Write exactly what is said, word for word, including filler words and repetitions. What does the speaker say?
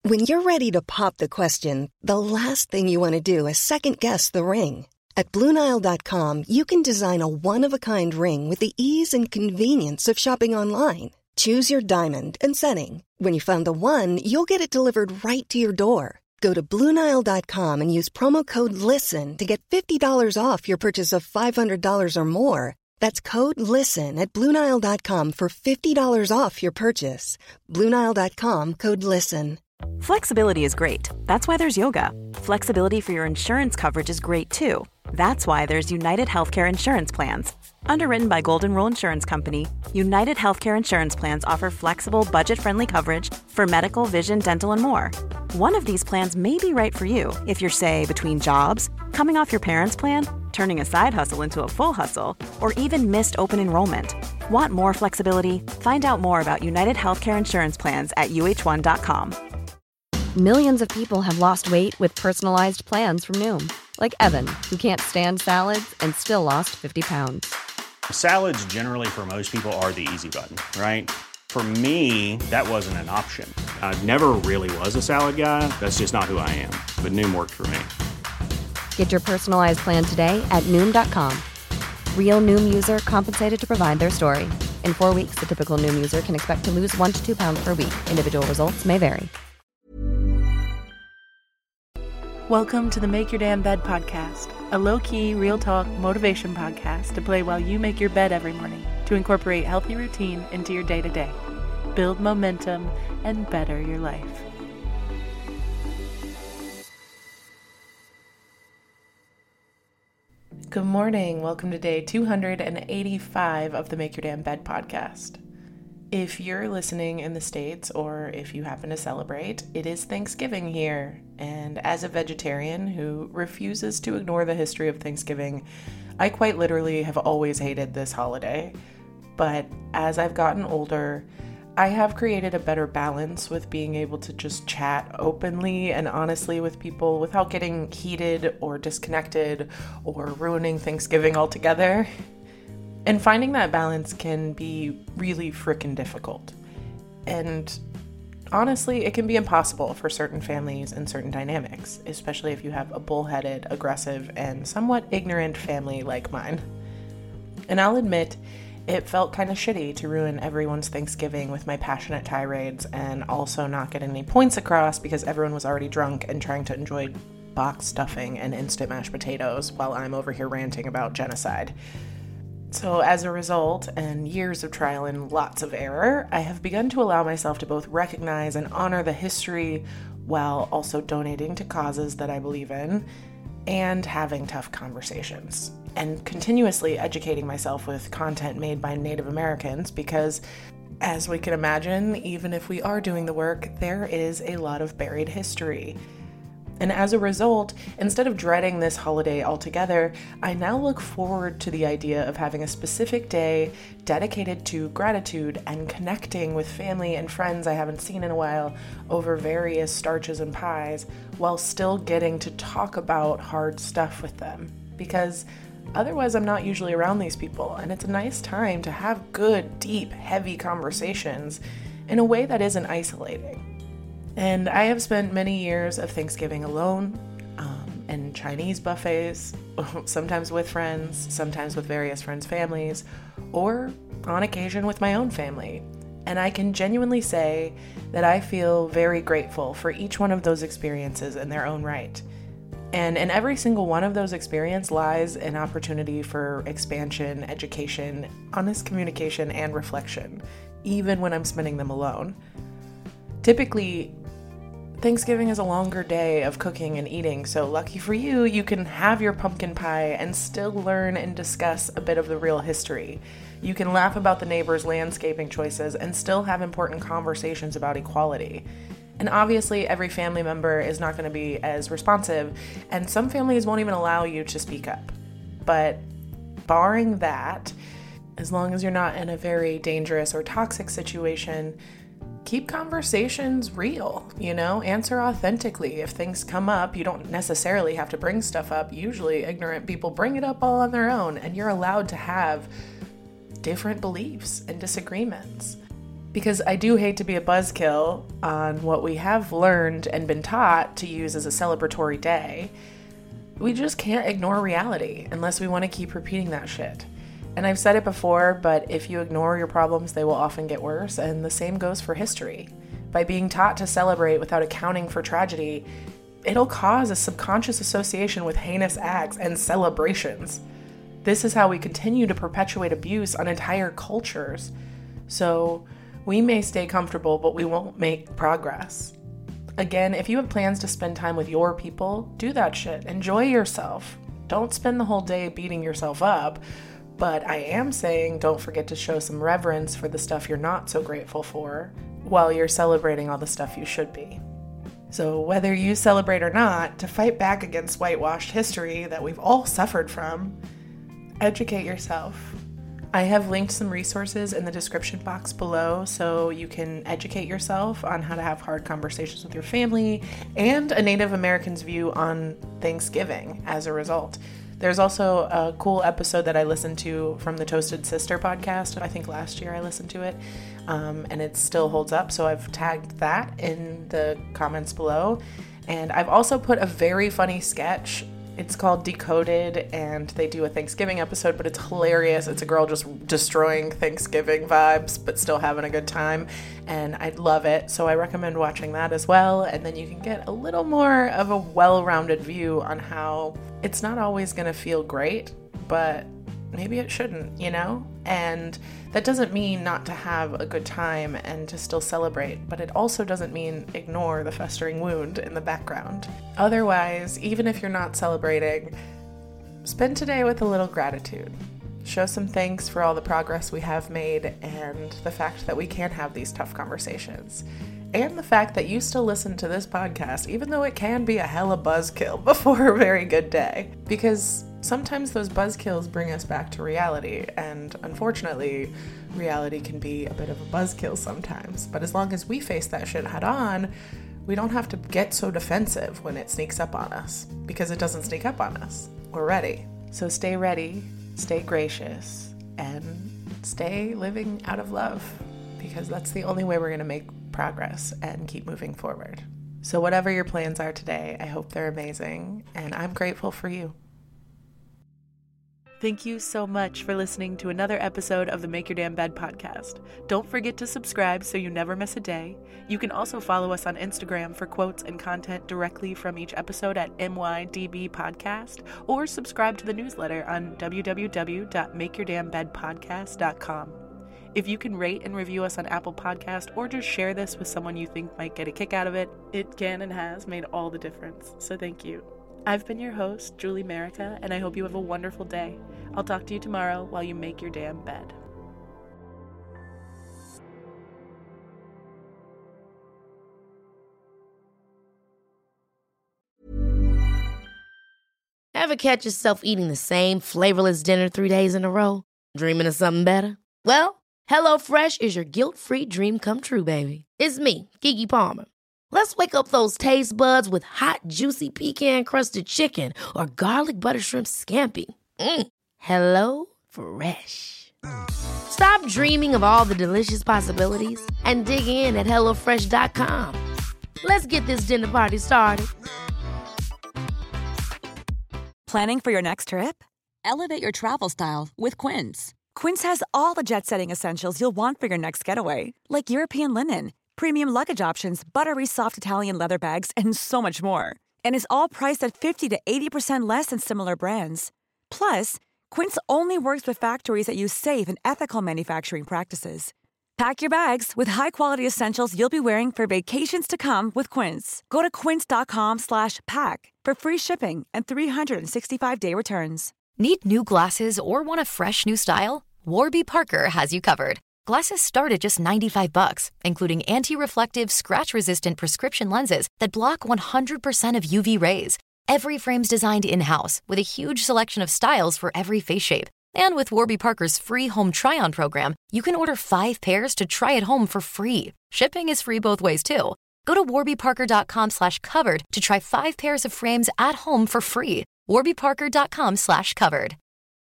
When you're ready to pop the question, the last thing you want to do is second-guess the ring. At Blue Nile dot com, you can design a one-of-a-kind ring with the ease and convenience of shopping online. Choose your diamond and setting. When you find the one, you'll get it delivered right to your door. Go to Blue Nile dot com and use promo code LISTEN to get fifty dollars off your purchase of five hundred dollars or more. That's code LISTEN at Blue Nile dot com for fifty dollars off your purchase. Blue Nile dot com, code LISTEN. Flexibility is great. That's why there's yoga. Flexibility for your insurance coverage is great too. That's why there's United Healthcare Insurance Plans. Underwritten by Golden Rule Insurance Company, United Healthcare Insurance Plans offer flexible, budget-friendly coverage for medical, vision, dental, and more. One of these plans may be right for you if you're, say, between jobs, coming off your parents' plan, turning a side hustle into a full hustle, or even missed open enrollment. Want more flexibility? Find out more about United Healthcare Insurance Plans at U H one dot com. Millions of people have lost weight with personalized plans from Noom. Like Evan, who can't stand salads and still lost fifty pounds. Salads generally for most people are the easy button, right? For me, that wasn't an option. I never really was a salad guy. That's just not who I am. But Noom worked for me. Get your personalized plan today at Noom dot com. Real Noom user compensated to provide their story. In four weeks, the typical Noom user can expect to lose one to two pounds per week. Individual results may vary. Welcome to the Make Your Damn Bed podcast, a low-key, real-talk motivation podcast to play while you make your bed every morning to incorporate healthy routine into your day-to-day, build momentum, and better your life. Good morning. Welcome to day two hundred eighty-five of the Make Your Damn Bed podcast. If you're listening in the States, or if you happen to celebrate, it is Thanksgiving here. And as a vegetarian who refuses to ignore the history of Thanksgiving, I quite literally have always hated this holiday. But as I've gotten older, I have created a better balance with being able to just chat openly and honestly with people without getting heated or disconnected or ruining Thanksgiving altogether. And finding that balance can be really frickin' difficult. And honestly, it can be impossible for certain families and certain dynamics, especially if you have a bullheaded, aggressive, and somewhat ignorant family like mine. And I'll admit, it felt kind of shitty to ruin everyone's Thanksgiving with my passionate tirades and also not get any points across because everyone was already drunk and trying to enjoy box stuffing and instant mashed potatoes while I'm over here ranting about genocide. So as a result, and years of trial and lots of error, I have begun to allow myself to both recognize and honor the history while also donating to causes that I believe in and having tough conversations and continuously educating myself with content made by Native Americans because, as we can imagine, even if we are doing the work, there is a lot of buried history. And as a result, instead of dreading this holiday altogether, I now look forward to the idea of having a specific day dedicated to gratitude and connecting with family and friends I haven't seen in a while over various starches and pies, while still getting to talk about hard stuff with them. Because otherwise I'm not usually around these people, and it's a nice time to have good, deep, heavy conversations in a way that isn't isolating. And I have spent many years of Thanksgiving alone, um, in Chinese buffets, sometimes with friends, sometimes with various friends' families, or on occasion with my own family. And I can genuinely say that I feel very grateful for each one of those experiences in their own right. And in every single one of those experiences lies an opportunity for expansion, education, honest communication, and reflection, even when I'm spending them alone. Typically, Thanksgiving is a longer day of cooking and eating, so lucky for you, you can have your pumpkin pie and still learn and discuss a bit of the real history. You can laugh about the neighbors' landscaping choices and still have important conversations about equality. And obviously, every family member is not going to be as responsive, and some families won't even allow you to speak up. But barring that, as long as you're not in a very dangerous or toxic situation, keep conversations real, you know, answer authentically. If things come up, you don't necessarily have to bring stuff up. Usually ignorant people bring it up all on their own, and you're allowed to have different beliefs and disagreements. Because I do hate to be a buzzkill on what we have learned and been taught to use as a celebratory day. We just can't ignore reality unless we want to keep repeating that shit. And I've said it before, but if you ignore your problems, they will often get worse, and the same goes for history. By being taught to celebrate without accounting for tragedy, it'll cause a subconscious association with heinous acts and celebrations. This is how we continue to perpetuate abuse on entire cultures. So we may stay comfortable, but we won't make progress. Again, if you have plans to spend time with your people, do that shit. Enjoy yourself. Don't spend the whole day beating yourself up. But I am saying don't forget to show some reverence for the stuff you're not so grateful for while you're celebrating all the stuff you should be. So whether you celebrate or not, to fight back against whitewashed history that we've all suffered from, educate yourself. I have linked some resources in the description box below so you can educate yourself on how to have hard conversations with your family and a Native American's view on Thanksgiving as a result. There's also a cool episode that I listened to from the Toasted Sister podcast. I think last year I listened to it, um, and it still holds up. So I've tagged that in the comments below. And I've also put a very funny sketch. It's called Decoded, and they do a Thanksgiving episode, but it's hilarious. It's a girl just destroying Thanksgiving vibes, but still having a good time, and I love it. So I recommend watching that as well, and then you can get a little more of a well-rounded view on how it's not always going to feel great, but maybe it shouldn't, you know? And that doesn't mean not to have a good time and to still celebrate, but it also doesn't mean ignore the festering wound in the background. Otherwise, even if you're not celebrating, spend today with a little gratitude. Show some thanks for all the progress we have made and the fact that we can have these tough conversations. And the fact that you still listen to this podcast, even though it can be a hella buzzkill before a very good day. Because sometimes those buzzkills bring us back to reality, and unfortunately, reality can be a bit of a buzzkill sometimes. But as long as we face that shit head on, we don't have to get so defensive when it sneaks up on us, because it doesn't sneak up on us. We're ready. So stay ready, stay gracious, and stay living out of love, because that's the only way we're going to make progress and keep moving forward. So whatever your plans are today, I hope they're amazing, and I'm grateful for you. Thank you so much for listening to another episode of the Make Your Damn Bed podcast. Don't forget to subscribe so you never miss a day. You can also follow us on Instagram for quotes and content directly from each episode at M Y D B Podcast, or subscribe to the newsletter on w w w dot make your damn bed podcast dot com. If you can rate and review us on Apple Podcast, or just share this with someone you think might get a kick out of it, it can and has made all the difference. So thank you. I've been your host, Julie Merica, and I hope you have a wonderful day. I'll talk to you tomorrow while you make your damn bed. Ever catch yourself eating the same flavorless dinner three days in a row? Dreaming of something better? Well, HelloFresh is your guilt-free dream come true, baby. It's me, Keke Palmer. Let's wake up those taste buds with hot, juicy pecan-crusted chicken or garlic butter shrimp scampi. Mm. Hello Fresh. Stop dreaming of all the delicious possibilities and dig in at hello fresh dot com. Let's get this dinner party started. Planning for your next trip? Elevate your travel style with Quince. Quince has all the jet-setting essentials you'll want for your next getaway, like European linen, premium luggage options, buttery soft Italian leather bags, and so much more. And is all priced at fifty to eighty percent less than similar brands. Plus, Quince only works with factories that use safe and ethical manufacturing practices. Pack your bags with high-quality essentials you'll be wearing for vacations to come with Quince. Go to quince.com slash pack for free shipping and three sixty-five day returns. Need new glasses or want a fresh new style? Warby Parker has you covered. Glasses start at just ninety-five bucks, including anti-reflective, scratch-resistant prescription lenses that block one hundred percent of U V rays. Every frame's designed in-house with a huge selection of styles for every face shape. And with Warby Parker's free home try-on program, you can order five pairs to try at home for free. Shipping is free both ways, too. Go to warbyparker.com slash covered to try five pairs of frames at home for free. warbyparker.com slash covered.